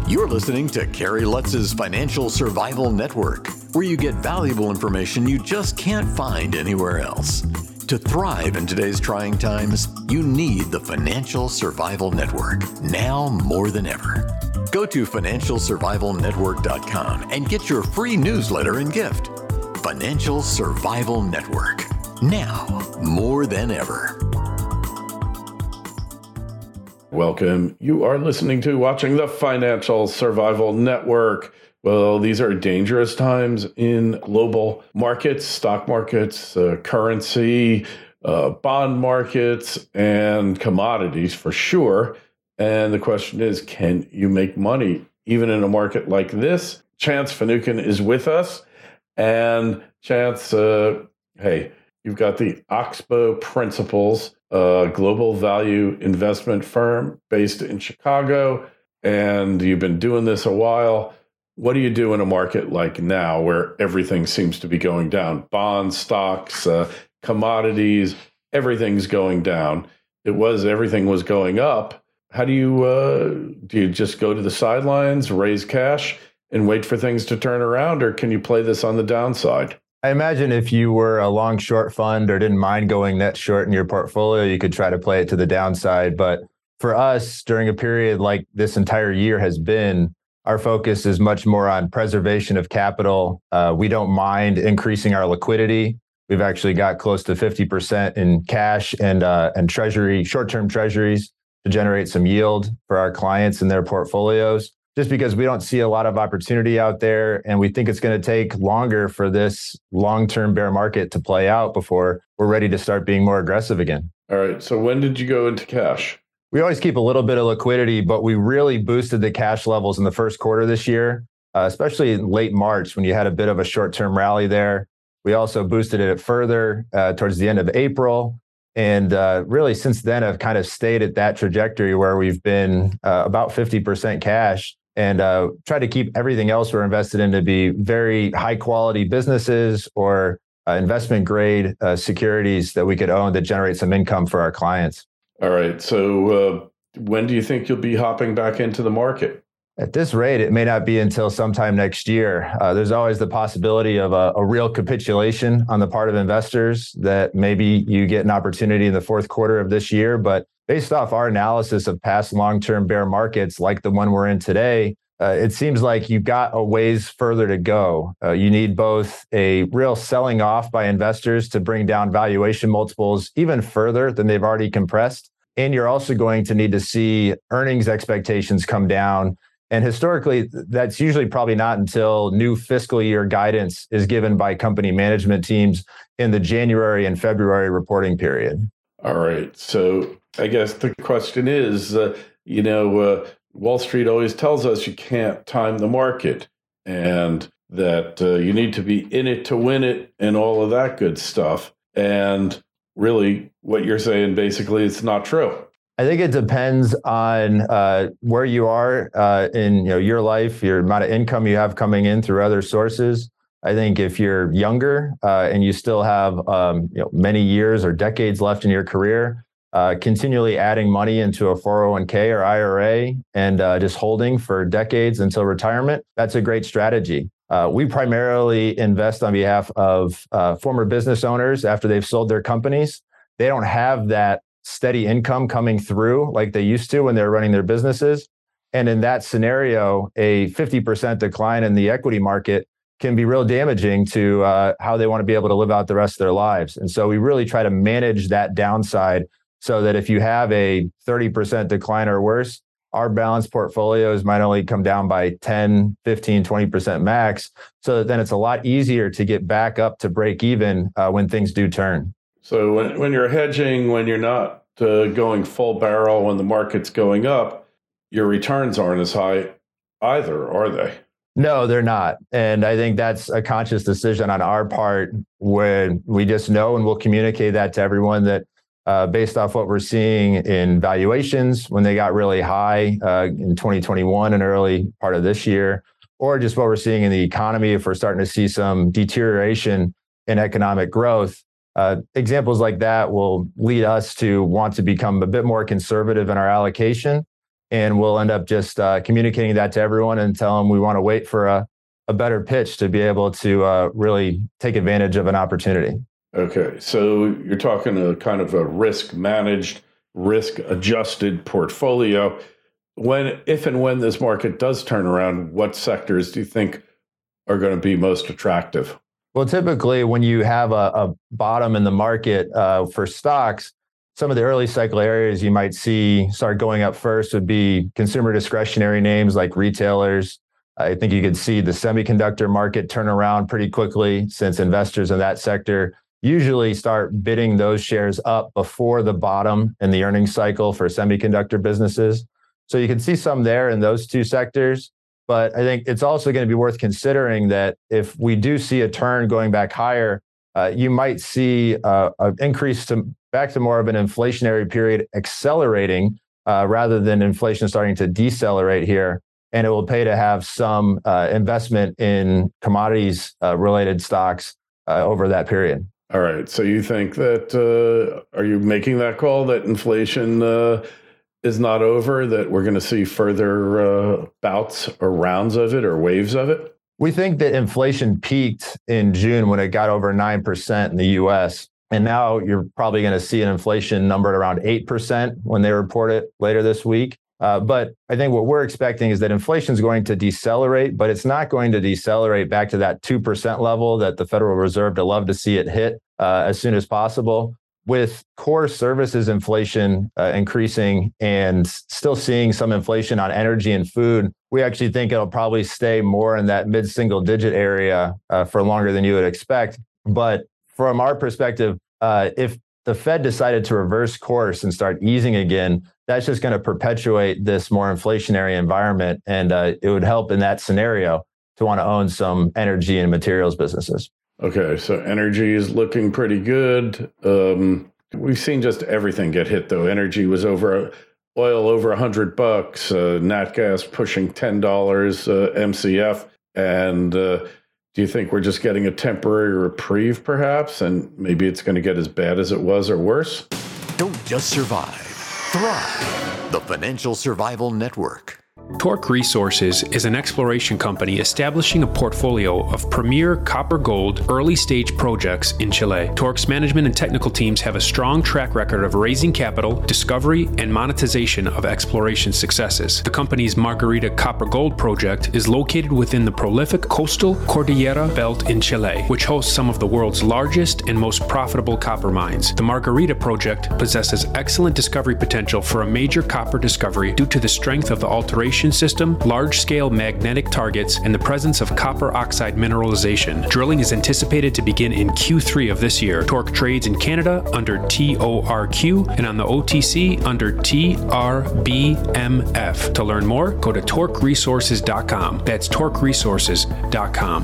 You're listening to Gary Lutz's Financial Survival Network, where you get valuable information you just can't find anywhere else. To thrive in today's trying times, you need the Financial Survival Network, now more than ever. Go to financialsurvivalnetwork.com and get your free newsletter and gift. Financial Survival Network, now more than ever. Welcome. You are listening to watching the Financial Survival Network. Well, these are dangerous times in global markets, stock markets, currency, bond markets, and commodities for sure. And the question is, can you make money even in a market like this? Chance Finucane is with us. And Chance, hey, you've got the Oxbow Principles, a global value investment firm based in Chicago, and you've been doing this a while. What do you do in a market like now where everything seems to be going down? Bonds, stocks, commodities, everything's going down. Everything was going up. How do you just go to the sidelines, raise cash, and wait for things to turn around, or can you play this on the downside? I imagine if you were a long short fund or didn't mind going net short in your portfolio, you could try to play it to the downside. But for us, during a period like this entire year has been, our focus is much more on preservation of capital. We don't mind increasing our liquidity. We've actually got close to 50% in cash and treasury, short-term treasuries to generate some yield for our clients and their portfolios, just because we don't see a lot of opportunity out there. And we think it's going to take longer for this long-term bear market to play out before we're ready to start being more aggressive again. All right. So when did you go into cash? We always keep a little bit of liquidity, but we really boosted the cash levels in the first quarter this year, especially in late March when you had a bit of a short-term rally there. We also boosted it further towards the end of April. And really since then, I've kind of stayed at that trajectory where we've been about 50% cash. And try to keep everything else we're invested in to be very high quality businesses or investment grade securities that we could own that generate some income for our clients. All right. So when do you think you'll be hopping back into the market? At this rate, it may not be until sometime next year. There's always the possibility of a real capitulation on the part of investors that maybe you get an opportunity in the fourth quarter of this year. But based off our analysis of past long-term bear markets like the one we're in today, it seems like you've got a ways further to go. You need both a real selling off by investors to bring down valuation multiples even further than they've already compressed. And you're also going to need to see earnings expectations come down. And historically, that's usually probably not until new fiscal year guidance is given by company management teams in the January and February reporting period. All right. So I guess the question is, Wall Street always tells us you can't time the market and that you need to be in it to win it and all of that good stuff. And really what you're saying, basically, it's not true. I think it depends on where you are in your life, your amount of income you have coming in through other sources. I think if you're younger and you still have many years or decades left in your career, continually adding money into a 401k or IRA and just holding for decades until retirement, that's a great strategy. We primarily invest on behalf of former business owners after they've sold their companies. They don't have that steady income coming through like they used to when they're running their businesses. And in that scenario, a 50% decline in the equity market can be real damaging to how they want to be able to live out the rest of their lives. And so we really try to manage that downside so that if you have a 30% decline or worse, our balanced portfolios might only come down by 10, 15, 20% max. So that then it's a lot easier to get back up to break even when things do turn. So when you're hedging, when you're not going full barrel, when the market's going up, your returns aren't as high either, are they? No, they're not. And I think that's a conscious decision on our part when we just know, and we'll communicate that to everyone, that based off what we're seeing in valuations when they got really high in 2021 and early part of this year, or just what we're seeing in the economy, if we're starting to see some deterioration in economic growth, examples like that will lead us to want to become a bit more conservative in our allocation. And we'll end up just communicating that to everyone and tell them we want to wait for a better pitch to be able to really take advantage of an opportunity. Okay, so you're talking a kind of a risk managed, risk adjusted portfolio. If and when this market does turn around, what sectors do you think are going to be most attractive? Well, typically when you have a bottom in the market for stocks, some of the early cycle areas you might see start going up first would be consumer discretionary names like retailers. I think you could see the semiconductor market turn around pretty quickly, since investors in that sector usually start bidding those shares up before the bottom in the earnings cycle for semiconductor businesses. So you can see some there in those two sectors. But I think it's also going to be worth considering that if we do see a turn going back higher, you might see an increase back to more of an inflationary period accelerating rather than inflation starting to decelerate here. And it will pay to have some investment in commodities related stocks over that period. All right. So you think that, are you making that call that inflation is not over, that we're going to see further bouts or rounds of it or waves of it? We think that inflation peaked in June when it got over 9% in the US. And now you're probably going to see an inflation number at around 8% when they report it later this week. But I think what we're expecting is that inflation is going to decelerate, but it's not going to decelerate back to that 2% level that the Federal Reserve would love to see it hit as soon as possible. With core services inflation increasing and still seeing some inflation on energy and food, we actually think it'll probably stay more in that mid-single digit area for longer than you would expect. But from our perspective, if the Fed decided to reverse course and start easing again, that's just going to perpetuate this more inflationary environment. And it would help in that scenario to want to own some energy and materials businesses. Okay, so energy is looking pretty good. We've seen just everything get hit, though. Energy was oil over $100, nat gas pushing $10 MCF. And do you think we're just getting a temporary reprieve, perhaps? And maybe it's going to get as bad as it was or worse? Don't just survive, thrive. The Financial Survival Network. Torque Resources is an exploration company establishing a portfolio of premier copper-gold early-stage projects in Chile. Torque's management and technical teams have a strong track record of raising capital, discovery, and monetization of exploration successes. The company's Margarita copper-gold project is located within the prolific coastal Cordillera Belt in Chile, which hosts some of the world's largest and most profitable copper mines. The Margarita project possesses excellent discovery potential for a major copper discovery due to the strength of the alteration system, large-scale magnetic targets, and the presence of copper oxide mineralization. Drilling is anticipated to begin in Q3 of this year. Torque trades in Canada under TORQ and on the OTC under TRBMF. To learn more, go to torqueresources.com. That's torqueresources.com.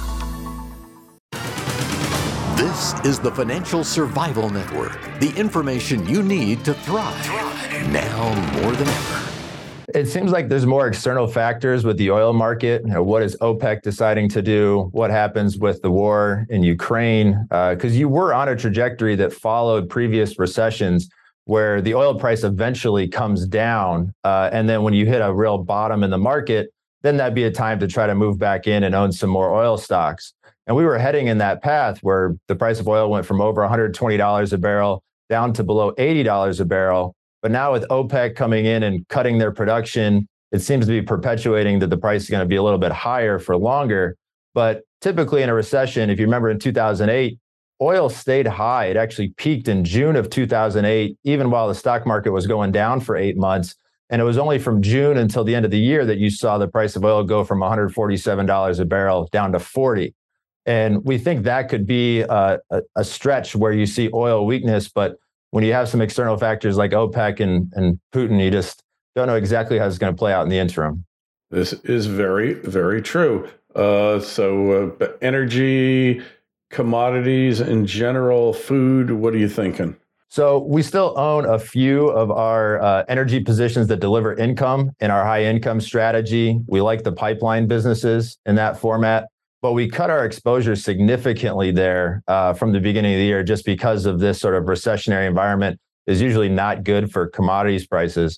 This is the Financial Survival Network, the information you need to thrive now more than ever. It seems like there's more external factors with the oil market. What is OPEC deciding to do? What happens with the war in Ukraine? Because you were on a trajectory that followed previous recessions where the oil price eventually comes down. And then when you hit a real bottom in the market, then that'd be a time to try to move back in and own some more oil stocks. And we were heading in that path where the price of oil went from over $120 a barrel down to below $80 a barrel. But now with OPEC coming in and cutting their production, it seems to be perpetuating that the price is going to be a little bit higher for longer. But typically in a recession, if you remember in 2008, oil stayed high. It actually peaked in June of 2008, even while the stock market was going down for 8 months. And it was only from June until the end of the year that you saw the price of oil go from $147 a barrel down to $40. And we think that could be a stretch where you see oil weakness, but when you have some external factors like OPEC and Putin, you just don't know exactly how it's going to play out in the interim. This is very, very true. So energy, commodities in general, food, what are you thinking? So we still own a few of our energy positions that deliver income in our high income strategy. We like the pipeline businesses in that format. But we cut our exposure significantly there from the beginning of the year just because of this sort of recessionary environment is usually not good for commodities prices.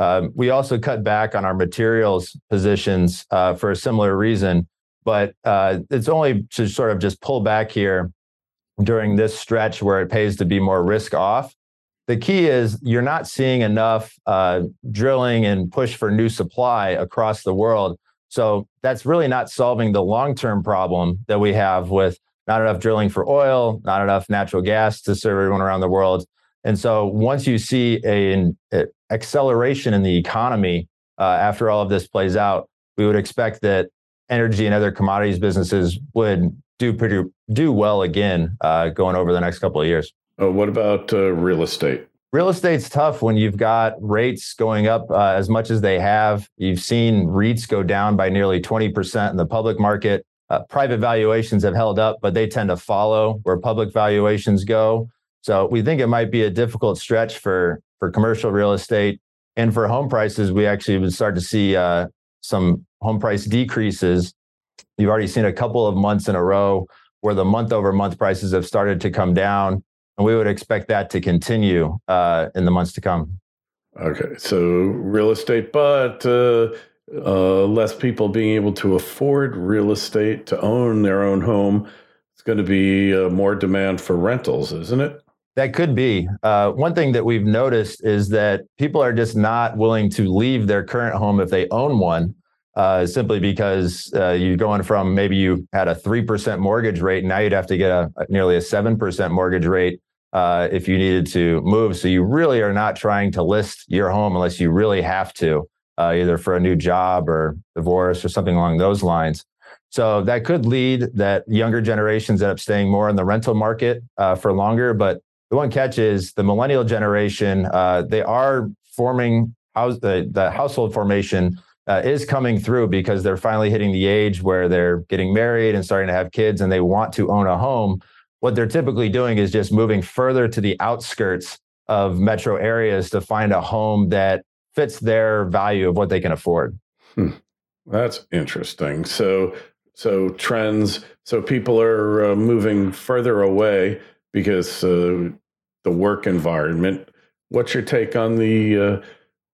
We also cut back on our materials positions for a similar reason, but it's only to sort of just pull back here during this stretch where it pays to be more risk off. The key is you're not seeing enough drilling and push for new supply across the world. So that's really not solving the long-term problem that we have with not enough drilling for oil, not enough natural gas to serve everyone around the world. And so once you see an acceleration in the economy after all of this plays out, we would expect that energy and other commodities businesses would do well again going over the next couple of years. What about real estate? Real estate's tough when you've got rates going up as much as they have. You've seen REITs go down by nearly 20% in the public market. Private valuations have held up, but they tend to follow where public valuations go. So we think it might be a difficult stretch for commercial real estate. And for home prices, we actually would start to see some home price decreases. You've already seen a couple of months in a row where the month-over-month prices have started to come down. And we would expect that to continue in the months to come. Okay, so real estate, but less people being able to afford real estate to own their own home. It's going to be more demand for rentals, isn't it? That could be. One thing that we've noticed is that people are just not willing to leave their current home if they own one, simply because you're going from maybe you had a 3% mortgage rate, and now you'd have to get nearly a 7% mortgage rate if you needed to move. So you really are not trying to list your home unless you really have to, either for a new job or divorce or something along those lines. So that could lead that younger generations end up staying more in the rental market for longer. But the one catch is the millennial generation, they are forming, the household formation is coming through because they're finally hitting the age where they're getting married and starting to have kids and they want to own a home. What they're typically doing is just moving further to the outskirts of metro areas to find a home that fits their value of what they can afford. That's interesting. So trends, so people are moving further away because the work environment. What's your take on the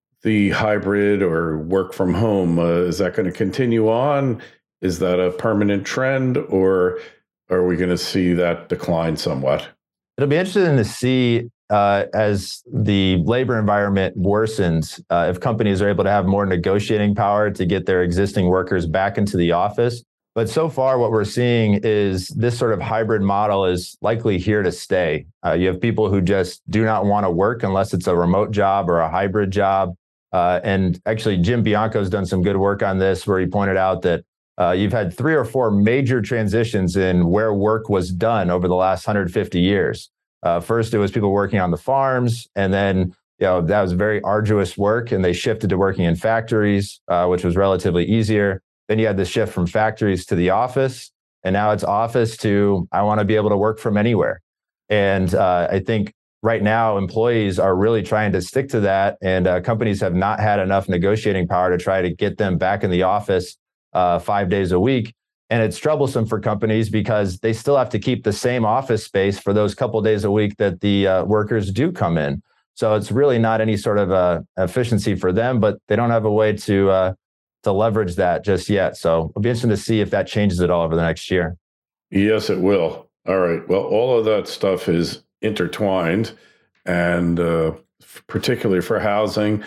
hybrid or work from home? Is that going to continue on? Is that a permanent trend, or are we going to see that decline somewhat? It'll be interesting to see as the labor environment worsens, if companies are able to have more negotiating power to get their existing workers back into the office. But so far, what we're seeing is this sort of hybrid model is likely here to stay. You have people who just do not want to work unless it's a remote job or a hybrid job. And actually, Jim Bianco's done some good work on this, where he pointed out that you've had 3 or 4 major transitions in where work was done over the last 150 years. First, it was people working on the farms, and then that was very arduous work, and they shifted to working in factories, which was relatively easier. Then you had the shift from factories to the office, and now it's office to I want to be able to work from anywhere. And I think right now employees are really trying to stick to that, and companies have not had enough negotiating power to try to get them back in the office 5 days a week. And it's troublesome for companies because they still have to keep the same office space for those couple days a week that the workers do come in. So it's really not any sort of efficiency for them, but they don't have a way to leverage that just yet. So it'll be interesting to see if that changes at all over the next year. Yes, it will. All right. Well, all of that stuff is intertwined, and particularly for housing,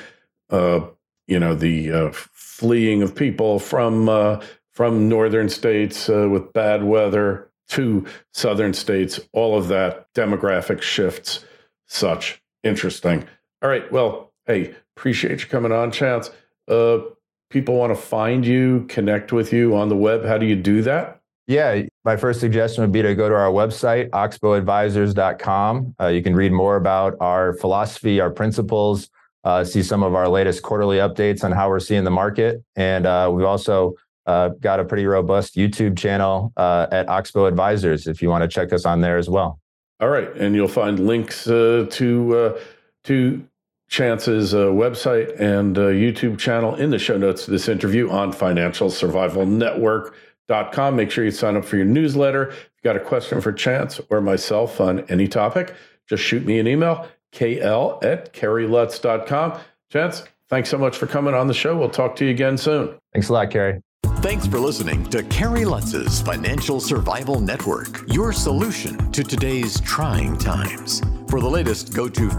the fleeing of people from northern states with bad weather to southern states, all of that, demographic shifts, such. Interesting. All right. Well, hey, appreciate you coming on, Chance. People want to find you, connect with you on the web. How do you do that? Yeah, my first suggestion would be to go to our website, oxbowadvisors.com. You can read more about our philosophy, our principles, see some of our latest quarterly updates on how we're seeing the market. And we've also got a pretty robust YouTube channel at Oxbow Advisors, if you want to check us on there as well. All right. And you'll find links to Chance's website and YouTube channel in the show notes to this interview on financialsurvivalnetwork.com. Make sure you sign up for your newsletter. If you got a question for Chance or myself on any topic, just shoot me an email, kl@kerrylutz.com. Chance, Thanks so much for coming on the show. We'll talk to you again soon. Thanks a lot, Kerry. Thanks for listening to Kerry Lutz's Financial Survival Network, your solution to today's trying times. For the latest, go to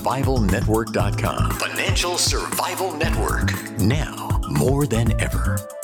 financialsurvivalnetwork.com. Financial Survival Network, now more than ever.